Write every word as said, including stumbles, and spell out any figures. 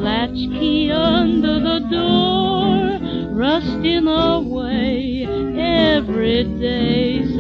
latchkey under the door, rusting away every day.